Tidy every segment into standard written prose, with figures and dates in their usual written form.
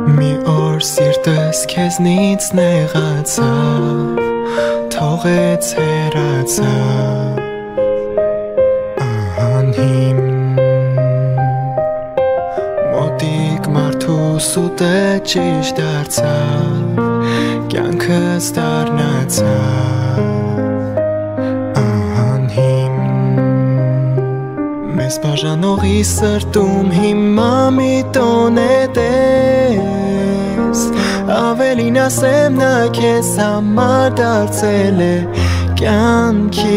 մի օր սիրտս քեզնից նեղացավ, թողեց հեռացավ անհիմն մոտիկ մարդու սուտը ճիշտ դարձավ, կյանքս դառնացավ Մեզ բաժանողի սրտում հիմա մի տոն է տես Ավելին ասեմ նա քեզ համար դարձել է կյանքի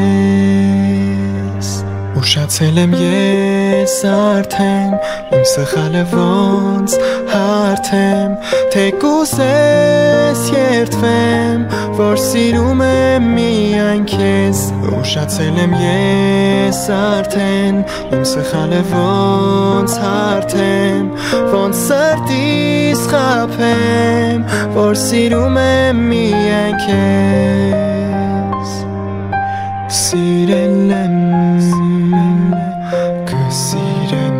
կես Ուշացել եմ ես արդեն իմ սխալը ոնց հարթեմ Թեկուզ ես երդվեմ որ սիրում եմ միայն քեզ Ուշացել եմ ես արդեն իմ սխալը ոնց հարթեմ Ոնց սրտիս խաբեմ որ սիրում եմ միայն քեզ Սիրել եմ կսիրեմ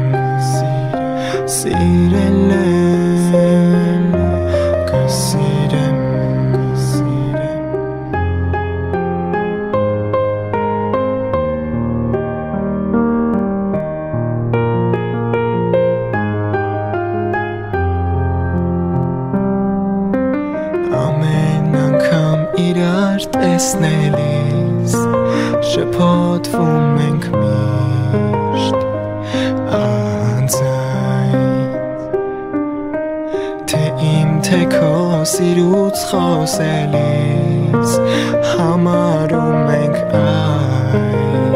Սիրել եմ կսիրեմ Ամեն անգամ իրար տեսնելիս շփոթվում ենք միշտ անձայն Թե իմ թե քո սիրուց խոսելիս համարում ենք այն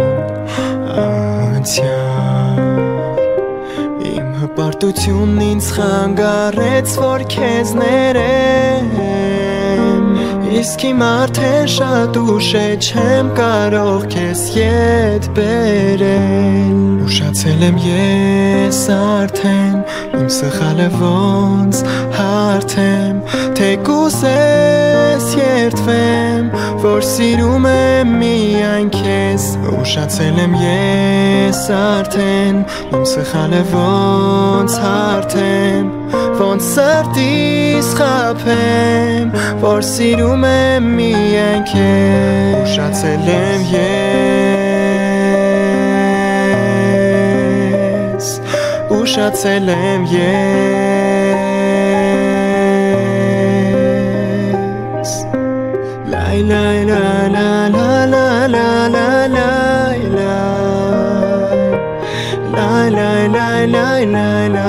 անցյալ Իմ հպարտությունն ինձ խանգարեց որ քեզ ներեմ Իսկ իմ արդեն շատ ուշ է չեմ կարող քեզ ետ բերել Ուշացել եմ ես արդեն իմ սխալը ոնց հարթեմ Թեկուզ ես երդվեմ որ սիրում եմ միայն քեզ Ուշացել եմ ես արդեն իմ սխալը ոնց հարթեմ Ոնց սրտիս խաբեմ որ սիրում եմ միայն քեզ Ուշացել եմ ես Ուշացել եմ ես Լայ լայ լա լա լա լա լա լա լայ լայ Լայ լայ լայ լայ լայ լայ